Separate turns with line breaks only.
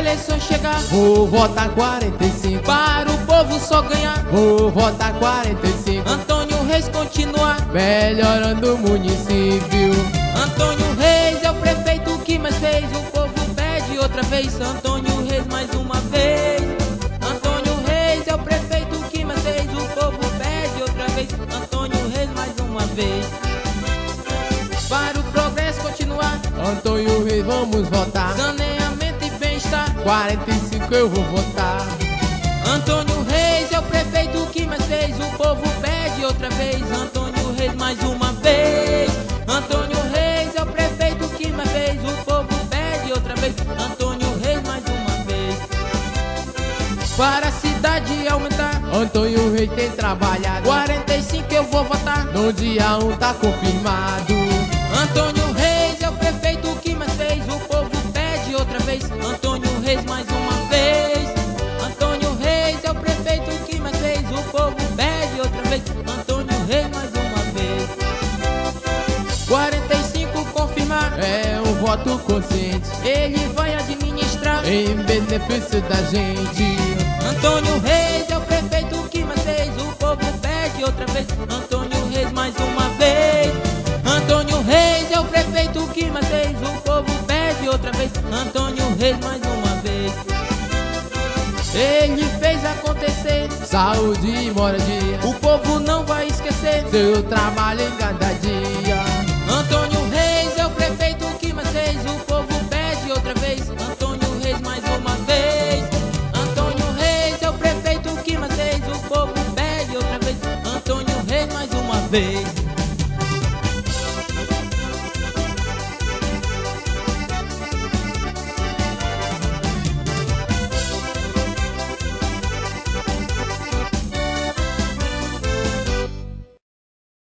eleição chegar,
vou votar 45.
para o povo só ganhar,
Vou votar 45.
Antônio Reis continuar,
Melhorando o município.
Antônio Reis é o prefeito que mais fez, o povo pede outra vez, Antônio Reis mais uma vez. Antônio Reis é o prefeito que mais fez, o povo pede outra vez, Antônio Reis mais uma vez. Para o progresso continuar,
Antônio Reis, vamos votar.
saneamento e bem-estar,
45 eu vou votar.
Antônio Reis é o prefeito que mais fez, o povo pede outra vez, Antônio Reis mais uma vez. Antônio Reis é o prefeito que mais fez, o povo pede outra vez, Antônio Reis mais uma vez. Para a cidade aumentar,
Antônio Reis tem trabalhado.
45 eu vou votar,
No dia 1 tá confirmado.
Antônio Reis é o prefeito que mais fez, o povo pede outra vez, Antônio Reis mais uma vez. Antônio Reis é o prefeito que mais fez, o povo pede outra vez, Antônio Reis mais uma vez. 45 confirmar,
É um voto consciente
ele vai administrar,
em benefício da gente.
Antônio Reis é o prefeito que mais fez, o povo pede outra vez, Antônio Reis mais uma vez. Antônio Reis é o prefeito que mais fez, o povo pede outra vez, Antônio Reis mais uma vez. Ele fez acontecer,
Saúde e moradia,
o povo não vai esquecer,
seu trabalho em cada dia.
Antônio Reis é o prefeito que mais fez, o povo pede outra vez, Antônio Reis mais uma vez. Antônio Reis é o prefeito que mais fez, o povo pede outra vez, Antônio Reis mais uma vez.